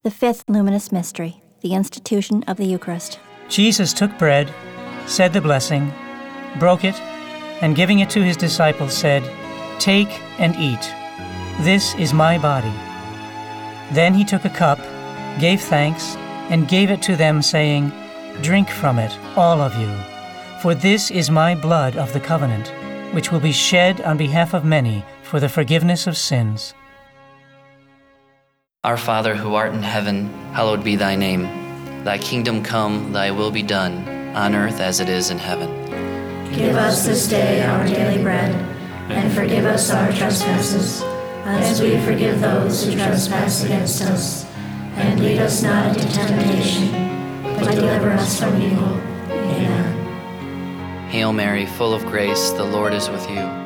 The fifth luminous mystery, the institution of the Eucharist. Jesus took bread, said the blessing, broke it, and giving it to his disciples said, "Take and eat. This is my body." Then he took a cup, gave thanks, and gave it to them, saying, "Drink from it, all of you, for this is my blood of the covenant, which will be shed on behalf of many for the forgiveness of sins." Our Father, who art in heaven, hallowed be thy name. Thy kingdom come, thy will be done, on earth as it is in heaven. Give us this day our daily bread, and forgive us our trespasses, as we forgive those who trespass against us. And lead us not into temptation, but deliver us from evil. Amen. Hail Mary, full of grace, the Lord is with you.